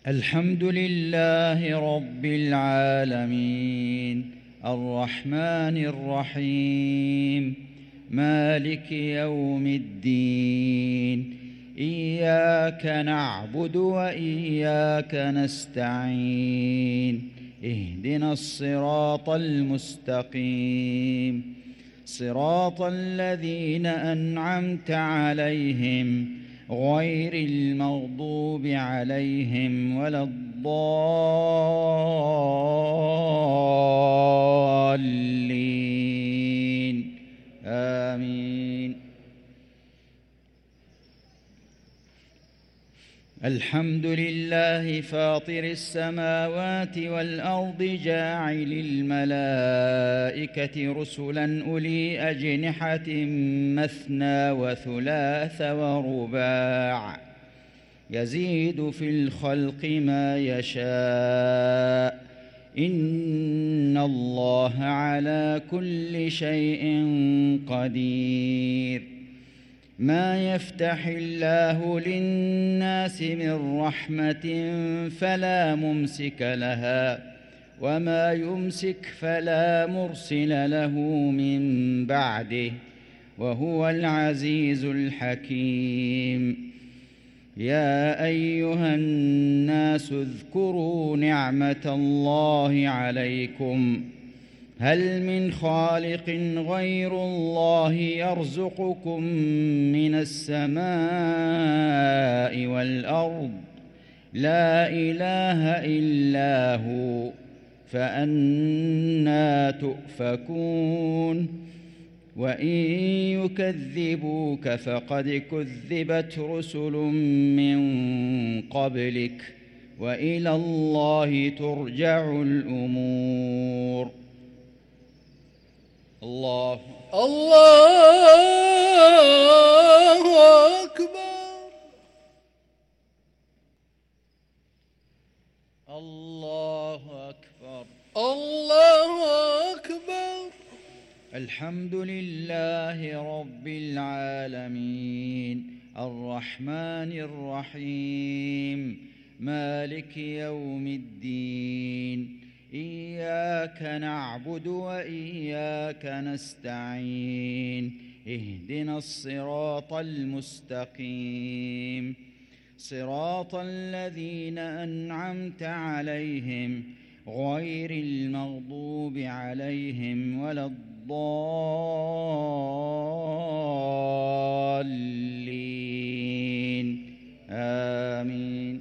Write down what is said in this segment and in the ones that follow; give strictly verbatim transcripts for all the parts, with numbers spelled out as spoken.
الحمد لله رب العالمين الرحمن الرحيم مالك يوم الدين إياك نعبد وإياك نستعين اهدنا الصراط المستقيم صراط الذين أنعمت عليهم غير المغضوب عليهم ولا الضالين آمين. الحمد لله فاطر السماوات والأرض جاعل الملائكة رسلا أولي أجنحة مثنى وثلاث ورباع يزيد في الخلق ما يشاء إن الله على كل شيء قدير. ما يفتح الله للناس من رحمة فلا ممسك لها وما يمسك فلا مرسل له من بعده وهو العزيز الحكيم. يا أيها الناس اذكروا نعمة الله عليكم هل من خالق غير الله يرزقكم من السماء والأرض لا إله إلا هو فأنى تؤفكون. وإن يكذبوك فقد كذبت رسل من قبلك وإلى الله ترجع الأمور. الله الله أكبر الله أكبر الله أكبر. الحمد لله رب العالمين الرحمن الرحيم مالك يوم الدين إياك نعبد وإياك نستعين اهدنا الصراط المستقيم صراط الذين أنعمت عليهم غير المغضوب عليهم ولا الضالين آمين.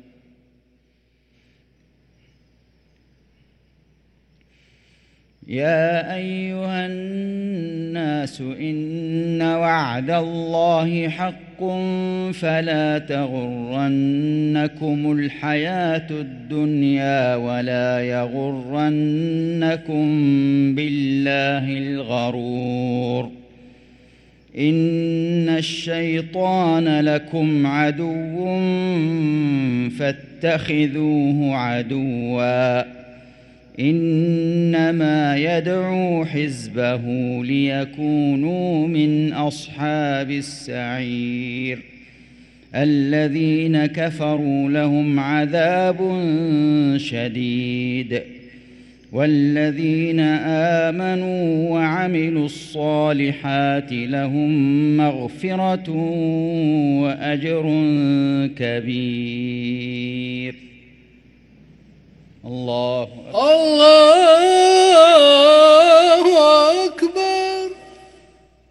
يا أيها الناس إن وعد الله حق فلا تغرنكم الحياة الدنيا ولا يغرنكم بالله الغرور. إن الشيطان لكم عدو فاتخذوه عدواً إنما يدعو حزبه ليكونوا من أصحاب السعير. الذين كفروا لهم عذاب شديد والذين آمنوا وعملوا الصالحات لهم مغفرة وأجر كبير. الله الله